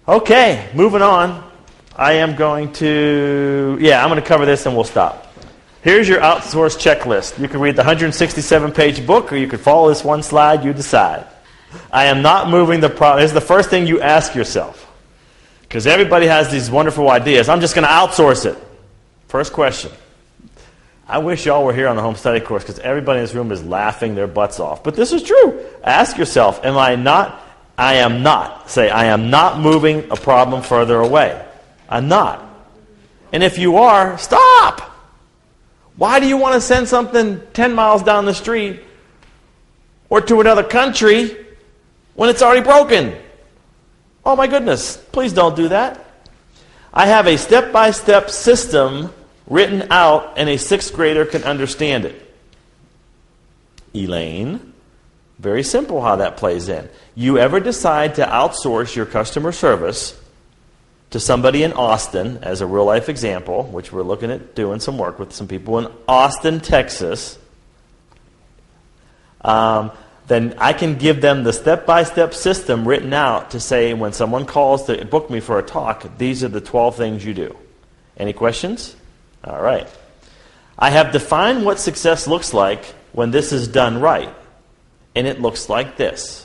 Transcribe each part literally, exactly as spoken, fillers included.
Okay, moving on. I am going to, yeah, I'm going to cover this and we'll stop. Here's your outsource checklist. You can read the one hundred sixty-seven page book or you could follow this one slide, you decide. I am not moving the problem. This is the first thing you ask yourself. Because everybody has these wonderful ideas. I'm just going to outsource it. First question. I wish y'all were here on the home study course because everybody in this room is laughing their butts off. But this is true. Ask yourself, am I not, I am not, say, I am not moving a problem further away. I'm not. And if you are, stop. Why do you want to send something ten miles down the street or to another country when it's already broken? Oh my goodness, please don't do that. I have a step-by-step system written out and a sixth grader can understand it. Elaine, very simple how that plays in. You ever decide to outsource your customer service to somebody in Austin, as a real-life example, which we're looking at doing some work with some people in Austin, Texas, um, then I can give them the step-by-step system written out to say when someone calls to book me for a talk, these are the twelve things you do. Any questions? All right. I have defined what success looks like when this is done right, and it looks like this.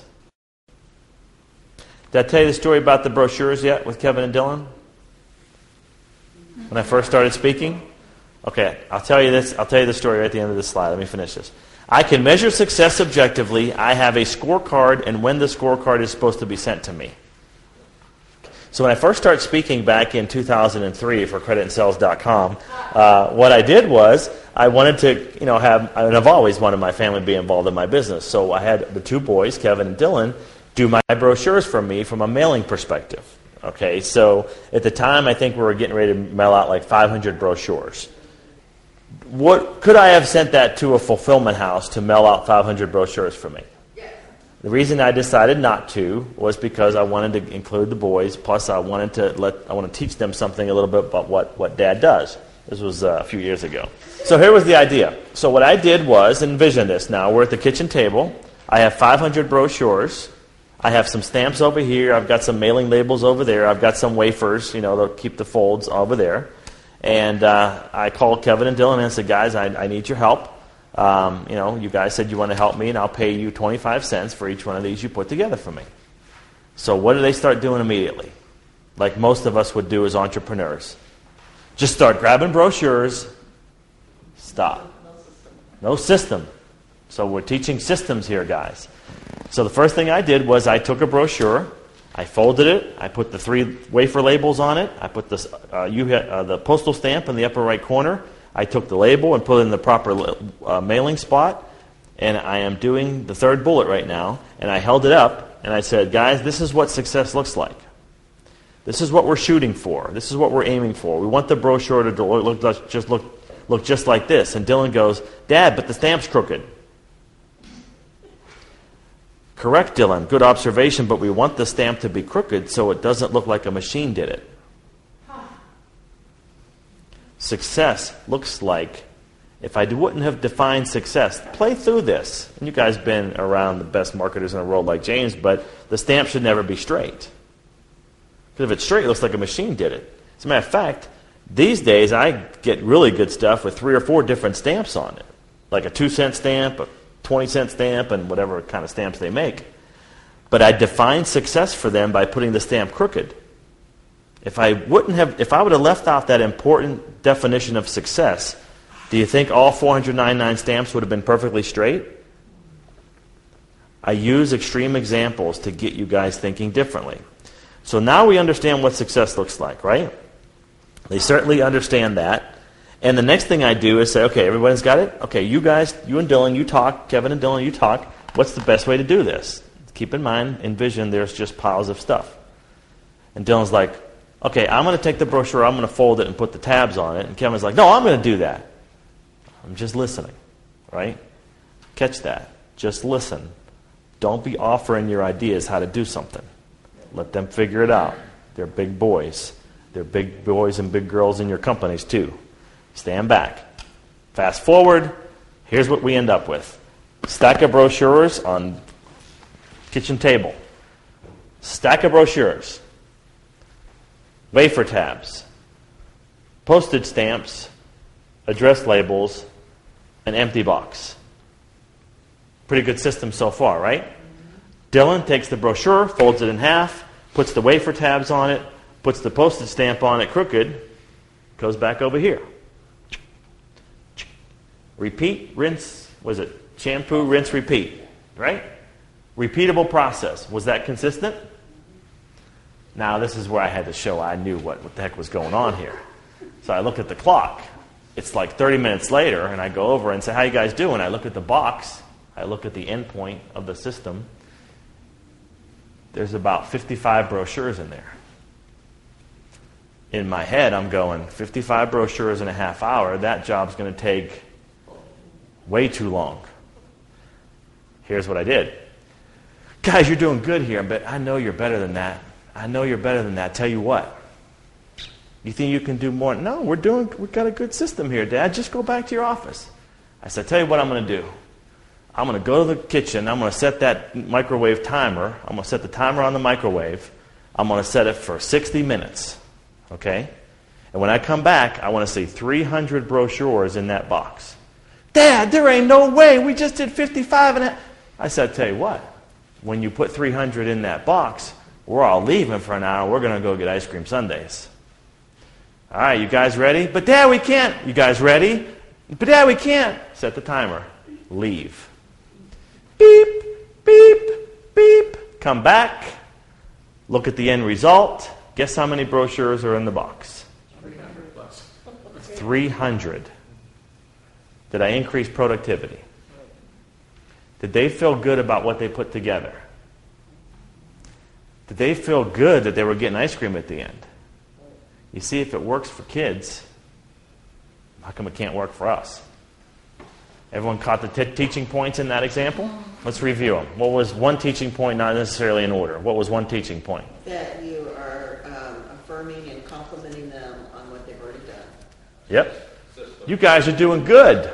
Did I tell you the story about the brochures yet with Kevin and Dylan? When I first started speaking? Okay, I'll tell you this. I'll tell you the story right at the end of this slide. Let me finish this. I can measure success objectively. I have a scorecard, and when the scorecard is supposed to be sent to me. So when I first started speaking back in two thousand three for credit and sales dot com, uh, what I did was I wanted to, you know, have, and I've always wanted my family to be involved in my business. So I had the two boys, Kevin and Dylan, do my brochures for me from a mailing perspective. Okay, so at the time, I think we were getting ready to mail out like five hundred brochures. What could I have sent that to a fulfillment house to mail out five hundred brochures for me? Yes. The reason I decided not to was because I wanted to include the boys. Plus, I wanted to let I want to teach them something a little bit about what what Dad does. This was uh, a few years ago. So here was the idea. So what I did was envision this. Now we're at the kitchen table. I have five hundred brochures. I have some stamps over here. I've got some mailing labels over there. I've got some wafers, you know, they'll keep the folds over there. And uh, I called Kevin and Dylan and said, guys, I, I need your help. Um, you know, you guys said you want to help me, and I'll pay you twenty-five cents for each one of these you put together for me. So what do they start doing immediately? Like most of us would do as entrepreneurs. Just start grabbing brochures. Stop. No system. So we're teaching systems here, guys. So the first thing I did was I took a brochure, I folded it, I put the three wafer labels on it, I put this, uh, you hit, uh, the postal stamp in the upper right corner, I took the label and put it in the proper uh, mailing spot, and I am doing the third bullet right now, and I held it up, and I said, guys, this is what success looks like. This is what we're shooting for. This is what we're aiming for. We want the brochure to look, look, just, look, look just like this. And Dylan goes, Dad, but the stamp's crooked. Correct, Dylan. Good observation, but we want the stamp to be crooked so it doesn't look like a machine did it. Success looks like, if I wouldn't have defined success, play through this. And you guys have been around the best marketers in the world like James, but the stamp should never be straight. Because if it's straight, it looks like a machine did it. As a matter of fact, these days I get really good stuff with three or four different stamps on it. Like a two-cent stamp, a twenty-cent stamp, and whatever kind of stamps they make. But I defined success for them by putting the stamp crooked. If I wouldn't have, if I would have left out that important definition of success, do you think all four hundred ninety-nine stamps would have been perfectly straight? I use extreme examples to get you guys thinking differently. So now we understand what success looks like, right? They certainly understand that. And the next thing I do is say, okay, everybody's got it? Okay, you guys, you and Dylan, you talk. Kevin and Dylan, you talk. What's the best way to do this? Keep in mind, envision there's just piles of stuff. And Dylan's like, okay, I'm going to take the brochure, I'm going to fold it and put the tabs on it. And Kevin's like, no, I'm going to do that. I'm just listening, right? Catch that. Just listen. Don't be offering your ideas how to do something. Let them figure it out. They're big boys. They're big boys and big girls in your companies too. Stand back. Fast forward. Here's what we end up with. Stack of brochures on kitchen table. Stack of brochures. wafer tabs, postage stamps, address labels, an empty box. Pretty good system so far, right? Dylan takes the brochure, folds it in half, puts the wafer tabs on it, puts the postage stamp on it crooked, goes back over here. Repeat, rinse, was it shampoo, rinse, repeat, right? Repeatable process. Was that consistent? Now, this is where I had to show I knew what, what the heck was going on here. So I look at the clock. It's like thirty minutes later, and I go over and say, how you guys doing? I look at the box. I look at the endpoint of the system. There's about fifty-five brochures in there. In my head, I'm going, fifty-five brochures in a half hour, that job's going to take way too long. Here's what I did. Guys, you're doing good here, but I know you're better than that. I know you're better than that. Tell you what. You think you can do more? No, we're doing, we've got a good system here, Dad. Just go back to your office. I said, tell you what I'm going to do. I'm going to go to the kitchen. I'm going to set that microwave timer. I'm going to set the timer on the microwave. I'm going to set it for sixty minutes. Okay? And when I come back, I want to see three hundred brochures in that box. Dad, there ain't no way. We just did fifty-five and a... I said, tell you what. When you put three hundred in that box, we're all leaving for an hour. We're going to go get ice cream sundaes. All right, you guys ready? But Dad, we can't. You guys ready? But Dad, we can't. Set the timer. Leave. Beep, beep, beep. Come back. Look at the end result. Guess how many brochures are in the box? three hundred plus. three hundred. Did I increase productivity? Did they feel good about what they put together? Did they feel good that they were getting ice cream at the end? You see, if it works for kids, how come it can't work for us? Everyone caught the t- teaching points in that example? Let's review them. What was one teaching point, not necessarily in order? What was one teaching point? That you are um, affirming and complimenting them on what they've already done. Yep. You guys are doing good.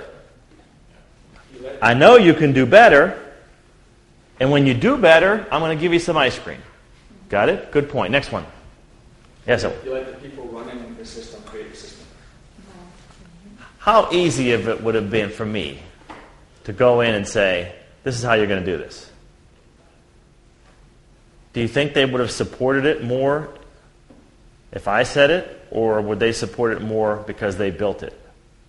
I know you can do better. And when you do better, I'm going to give you some ice cream. Got it? Good point. Next one. Yes, sir. You let the people running the system create the system. How easy of it would have been for me to go in and say, this is how you're going to do this? Do you think they would have supported it more if I said it, or would they support it more because they built it?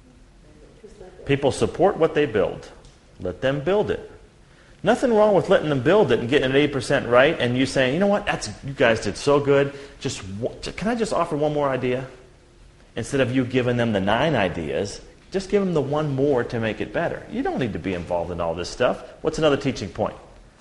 People support what they build. Let them build it. Nothing wrong with letting them build it and getting it eighty percent right, and you saying, you know what, that's you guys did so good. Just can I just offer one more idea? Instead of you giving them the nine ideas, just give them the one more to make it better. You don't need to be involved in all this stuff. What's another teaching point?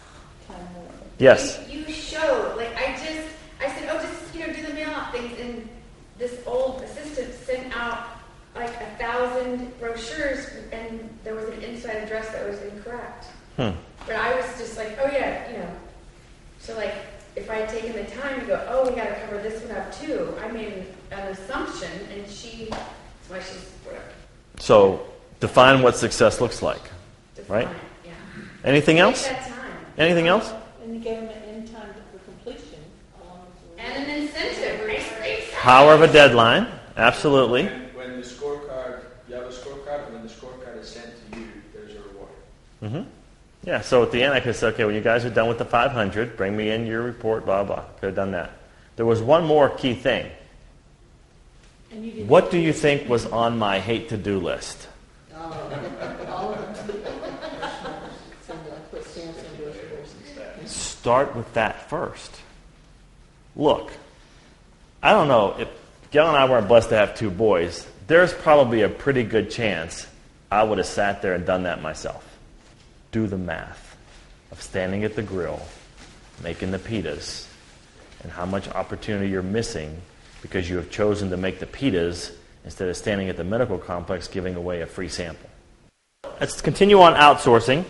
Yes. You, you showed, like I just, I said, oh, just you know, do the mail out things, and this old assistant sent out like a thousand brochures, and there was an inside address that was incorrect. Hmm. But I was just like, oh yeah, you know. So like, if I had taken the time to go, oh, we got to cover this one up too. I made an assumption, and she, that's why she's whatever. So define what success looks like, Define right? it, yeah. Anything Take else? that time. Anything else? And you gave them an end time for completion. Along with And an incentive, ice cream. Power of a deadline. Absolutely. When, when the scorecard, you have a scorecard, and when the scorecard is sent to you, there's a reward. Mm-hmm. Yeah, so at the end I could say, okay, when you guys are done with the five hundred, bring me in your report, blah, blah. Could have done that. There was one more key thing. And you did What do you think was on my hate-to-do list? all of them. All of them. Somebody put stamps into it. Start with that first. Look, I don't know, if Gail and I weren't blessed to have two boys, there's probably a pretty good chance I would have sat there and done that myself. Do the math of standing at the grill, making the pitas, and how much opportunity you're missing because you have chosen to make the pitas instead of standing at the medical complex giving away a free sample. Let's continue on outsourcing.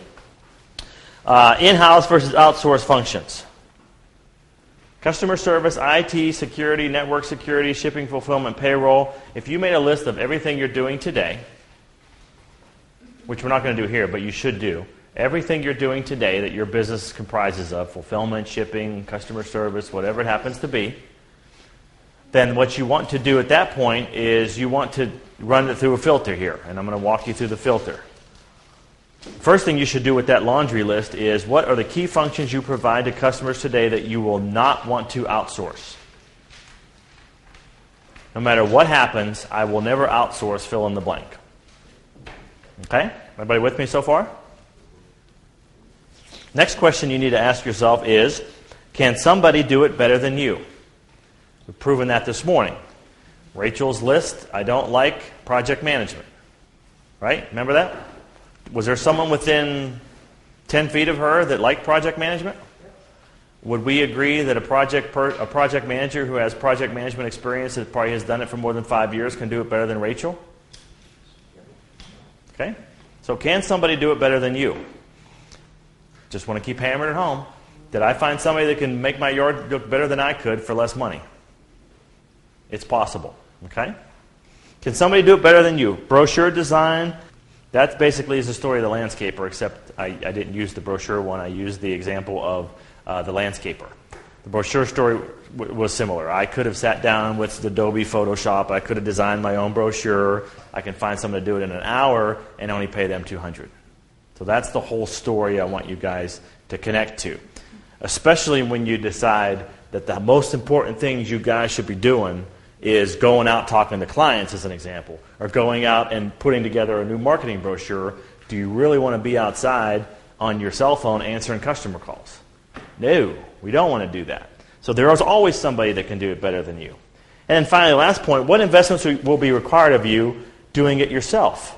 Uh, in-house versus outsourced functions. Customer service, I T, security, network security, shipping, fulfillment, payroll. If you made a list of everything you're doing today, which we're not going to do here, but you should do, everything you're doing today that your business comprises of, fulfillment, shipping, customer service, whatever it happens to be, then what you want to do at that point is you want to run it through a filter here. And I'm going to walk you through the filter. First thing you should do with that laundry list is, what are the key functions you provide to customers today that you will not want to outsource? No matter what happens, I will never outsource fill in the blank. Okay? Everybody with me so far? Next question you need to ask yourself is, can somebody do it better than you? We've proven that this morning. Rachel's list, I don't like project management. Right? Remember that? Was there someone within ten feet of her that liked project management? Would we agree that a project per, a project manager who has project management experience that probably has done it for more than five years can do it better than Rachel? Okay? So can somebody do it better than you? Just want to keep hammering it home. Did I find somebody that can make my yard look better than I could for less money? It's possible. Okay? Can somebody do it better than you? Brochure design. That basically is the story of the landscaper, except I, I didn't use the brochure one. I used the example of uh, the landscaper. The brochure story w- was similar. I could have sat down with Adobe Photoshop. I could have designed my own brochure. I can find someone to do it in an hour and only pay them two hundred dollars. So that's the whole story I want you guys to connect to, especially when you decide that the most important things you guys should be doing is going out talking to clients, as an example, or going out and putting together a new marketing brochure. Do you really want to be outside on your cell phone answering customer calls? No, we don't want to do that. So there is always somebody that can do it better than you. And then finally, last point, what investments will be required of you doing it yourself?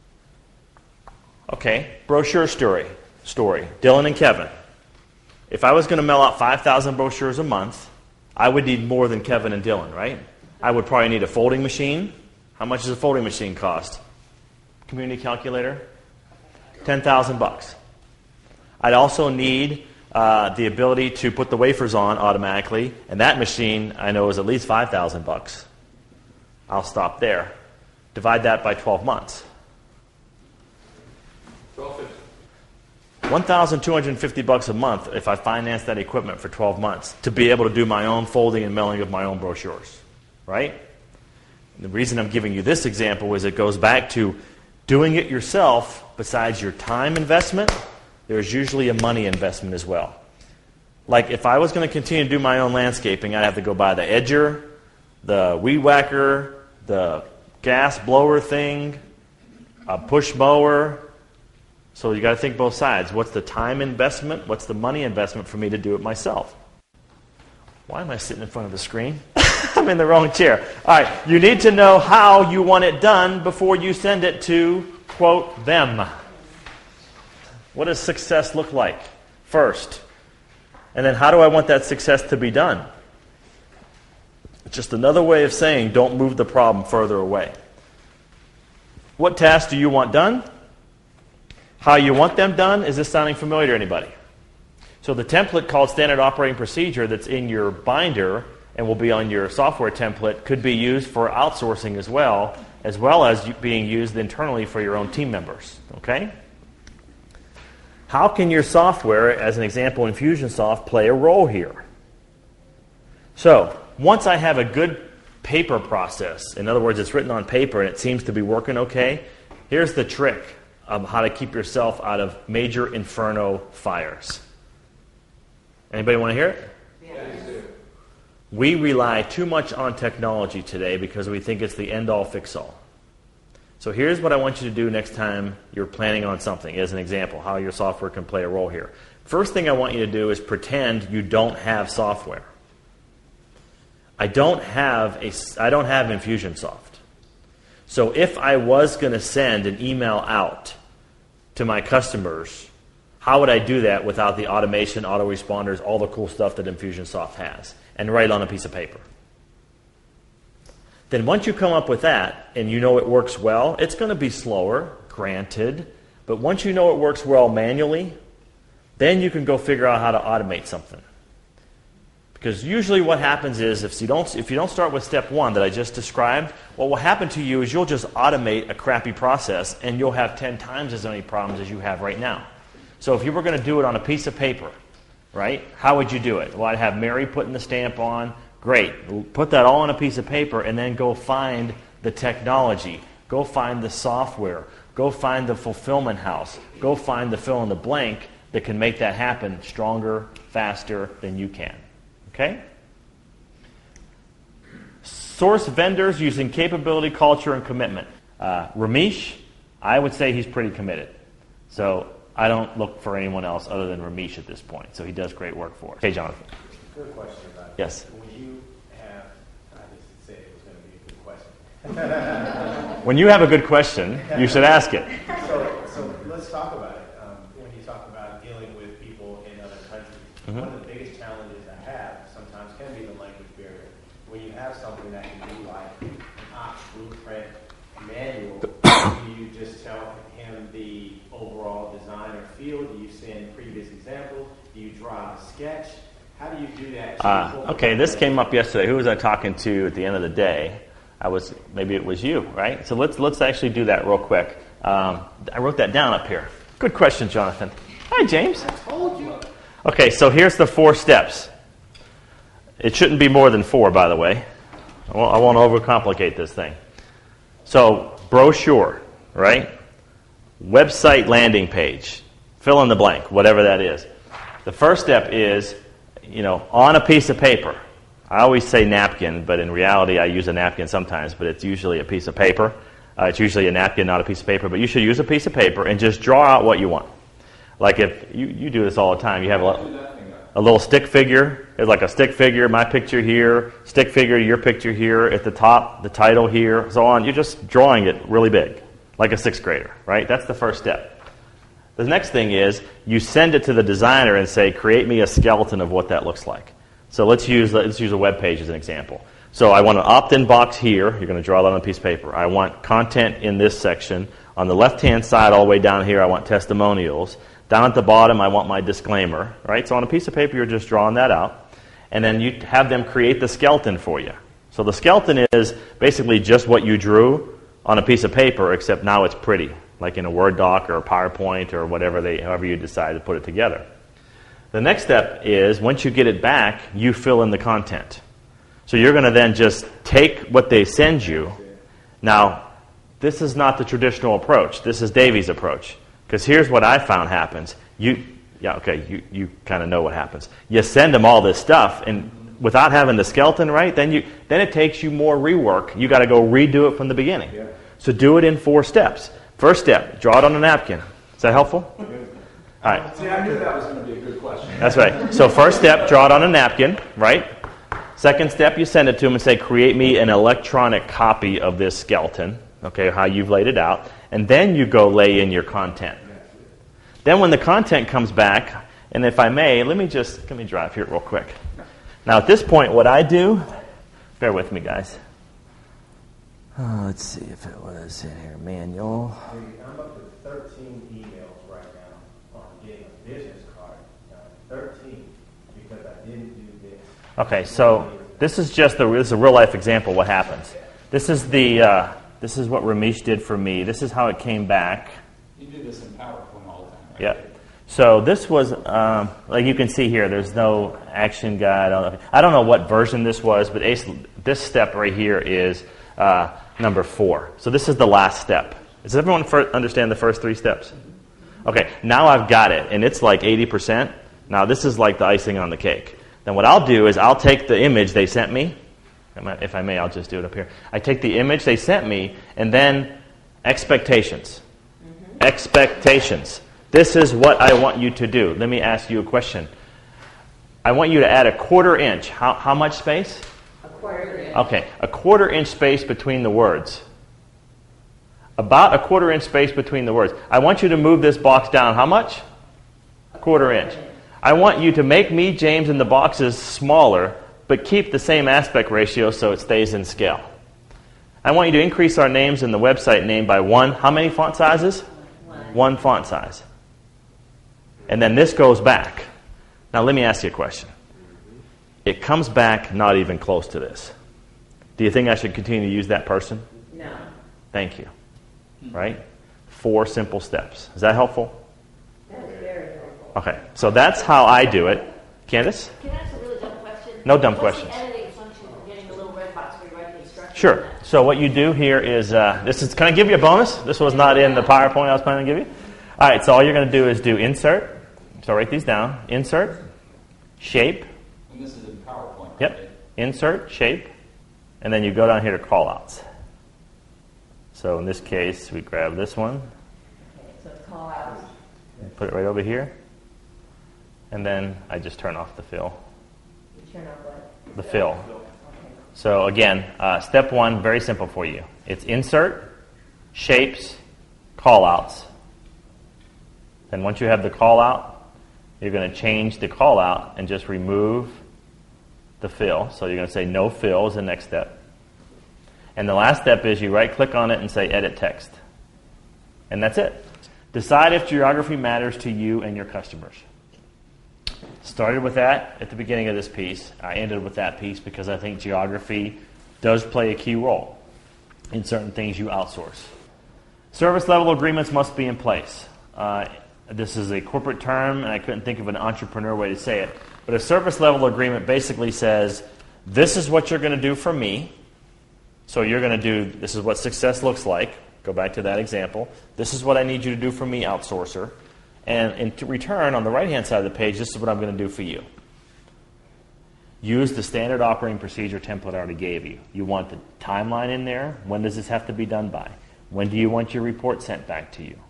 Okay, brochure story. Story. Dylan and Kevin. If I was going to mail out five thousand brochures a month, I would need more than Kevin and Dylan, right? I would probably need a folding machine. How much does a folding machine cost? Community calculator? ten thousand bucks. I'd also need uh, the ability to put the wafers on automatically, and that machine I know is at least five thousand bucks. I'll stop there. Divide that by twelve months. one thousand two hundred fifty bucks a month if I finance that equipment for twelve months to be able to do my own folding and mailing of my own brochures. Right? And the reason I'm giving you this example is it goes back to doing it yourself. Besides your time investment, there's usually a money investment as well. Like if I was going to continue to do my own landscaping, I'd have to go buy the edger, the weed whacker, the gas blower thing, a push mower. So you got to think both sides. What's the time investment? What's the money investment for me to do it myself? Why am I sitting in front of the screen? I'm in the wrong chair. All right, you need to know how you want it done before you send it to, quote, them. What does success look like first? And then how do I want that success to be done? It's just another way of saying don't move the problem further away. What tasks do you want done? How you want them done? Is this sounding familiar to anybody? So the template called Standard Operating Procedure that's in your binder and will be on your software template could be used for outsourcing as well, as well as being used internally for your own team members. Okay? How can your software, as an example, Infusionsoft, play a role here? So once I have a good paper process, in other words, it's written on paper and it seems to be working okay, here's the trick of how to keep yourself out of major inferno fires. Anybody want to hear it? Yes. We rely too much on technology today because we think it's the end-all, fix-all. So here's what I want you to do next time you're planning on something, as an example, how your software can play a role here. First thing I want you to do is pretend you don't have software. I don't have a, I don't have Infusionsoft. So if I was going to send an email out to my customers, how would I do that without the automation, autoresponders, all the cool stuff that Infusionsoft has, and write on a piece of paper? Then once you come up with that and you know it works well, it's going to be slower, granted, but once you know it works well manually, then you can go figure out how to automate something. Because usually what happens is if you don't if you don't start with step one that I just described, what will happen to you is you'll just automate a crappy process and you'll have ten times as many problems as you have right now. So if you were going to do it on a piece of paper, right, how would you do it? Well, I'd have Mary putting the stamp on, Great. Put that all on a piece of paper and then go find the technology. Go find the software. Go find the fulfillment house. Go find the fill in the blank that can make that happen stronger, faster than you can. Okay? Source vendors using capability, culture, and commitment. Uh, Ramesh, I would say he's pretty committed. So I don't look for anyone else other than Ramesh at this point. So he does great work for us. Hey, Jonathan. Good question about Yes. When you have, I just said it was going to be a good question. When you have a good question, you should ask it. So, so let's talk about it. Um, when you talk about dealing with people in other countries, Mm-hmm. one of the biggest challenges I have sometimes can be the language barrier. When you have something that can be like an ops blueprint manual, do you just tell him the overall design or feel? Do you send previous examples? Do you draw a sketch? How do you do that? Uh, okay, this came up yesterday. Who was I talking to at the end of the day? I was maybe it was you, right? So let's let's actually do that real quick. Um, I wrote that down up here. Good question, Jonathan. Hi, James. I told you. Okay, so here's the four steps. It shouldn't be more than four, by the way. I won't, I won't overcomplicate this thing. So brochure, right? Website landing page. Fill in the blank, whatever that is. The first step is, you know, on a piece of paper. I always say napkin, but in reality I use a napkin sometimes, but it's usually a piece of paper. Uh, it's usually a napkin, not a piece of paper, but you should use a piece of paper and just draw out what you want. Like if you, you do this all the time, you have a, a little stick figure. It's like a stick figure, my picture here, stick figure, your picture here, at the top, the title here, so on. You're just drawing it really big, like a sixth grader, right? That's the first step. The next thing is you send it to the designer and say, create me a skeleton of what that looks like. So let's use let's use a web page as an example. So I want an opt-in box here. You're going to draw that on a piece of paper. I want content in this section. On the left-hand side, all the way down here, I want testimonials. Down at the bottom, I want my disclaimer. Right? So on a piece of paper, you're just drawing that out. And then you have them create the skeleton for you. So the skeleton is basically just what you drew on a piece of paper, except now it's pretty, like in a Word doc or a PowerPoint or whatever they, however you decide to put it together. The next step is, once you get it back, you fill in the content. So you're going to then just take what they send you. Now, this is not the traditional approach. This is Davy's approach. Because here's what I found happens. You, yeah, okay, you, you kind of know what happens. You send them all this stuff, and without having the skeleton right, then you then it takes you more rework. You got to go redo it from the beginning. Yeah. So do it in four steps. First step, draw it on a napkin. Is that helpful? All right. See, I knew that was going to be a good question. That's right. So first step, draw it on a napkin, right? Second step, you send it to them and say, create me an electronic copy of this skeleton, okay, how you've laid it out. And then you go lay in your content. Then when the content comes back, and if I may, let me just, let me drive here real quick. Now at this point, what I do, bear with me, guys. Oh, let's see if it was in here, manual. I'm up to thirteen emails right now on getting a business card. Now, thirteen, because I didn't do this. Okay, so this is just the this is a real life example of what happens. This is the uh, this is what Ramesh did for me. This is how it came back. You do this in PowerPoint all the time, right? Yeah. So this was um, like you can see here. There's no action guide. I don't know, I don't know what version this was, but Ace, this step right here is uh, number four. So this is the last step. Does everyone fir- understand the first three steps? Okay. Now I've got it, and it's like eighty percent. Now this is like the icing on the cake. Then what I'll do is I'll take the image they sent me. If I may, I'll just do it up here. I take the image they sent me, and then expectations. Mm-hmm. Expectations. This is what I want you to do. Let me ask you a question. I want you to add a quarter inch. How, how much space? A quarter inch. Okay, a quarter inch space between the words. About a quarter inch space between the words. I want you to move this box down. How much? A quarter inch. I want you to make me, James, and the boxes smaller, but keep the same aspect ratio so it stays in scale. I want you to increase our names in the website name by one. How many font sizes? One. One font size. And then this goes back. Now let me ask you a question. It comes back not even close to this. Do you think I should continue to use that person? No. Thank you. Right? Four simple steps. Is that helpful? That is very helpful. Okay, so that's how I do it. Candace? Can I ask a really dumb question? No dumb What's questions. the editing function in the little red box where you write the instructions. Sure. So what you do here is, uh, this is, can I give you a bonus? This was not in the PowerPoint I was planning to give you. All right, so all you're going to do is do insert. So write these down. Insert, shape. And this is in PowerPoint. Yep. Right? Insert, shape. And then you go down here to callouts. So in this case, we grab this one. Okay, so it's call outs. And put it right over here. And then I just turn off the fill. You turn off what? The fill. Okay. So again, uh, step one, very simple for you. It's insert, shapes, callouts. Then once you have the callout, you're going to change the callout and just remove the fill. So you're going to say no fill is the next step. And the last step is you right-click on it and say edit text. And that's it. Decide if geography matters to you and your customers. Started with that at the beginning of this piece. I ended with that piece because I think geography does play a key role in certain things you outsource. Service level agreements must be in place. Uh, this is a corporate term, and I couldn't think of an entrepreneur way to say it. But a service level agreement basically says, this is what you're going to do for me. So you're going to do, this is what success looks like. Go back to that example. This is what I need you to do for me, outsourcer. And in return, on the right-hand side of the page, this is what I'm going to do for you. Use the standard operating procedure template I already gave you. You want the timeline in there. When does this have to be done by? When do you want your report sent back to you?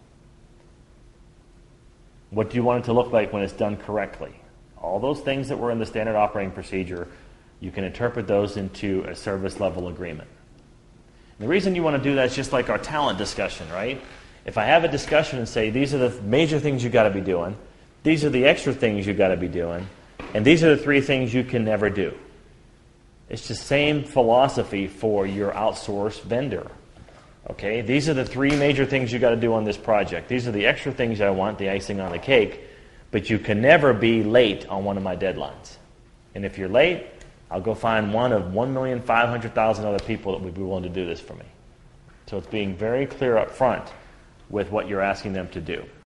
What do you want it to look like when it's done correctly? All those things that were in the standard operating procedure, you can interpret those into a service level agreement. And the reason you want to do that is just like our talent discussion, right? If I have a discussion and say, these are the major things you got to be doing, these are the extra things you got to be doing, and these are the three things you can never do. It's the same philosophy for your outsourced vendor. Okay, these are the three major things you got to do on this project. These are the extra things I want, the icing on the cake, but you can never be late on one of my deadlines. And if you're late, I'll go find one of one million five hundred thousand other people that would be willing to do this for me. So it's being very clear up front with what you're asking them to do.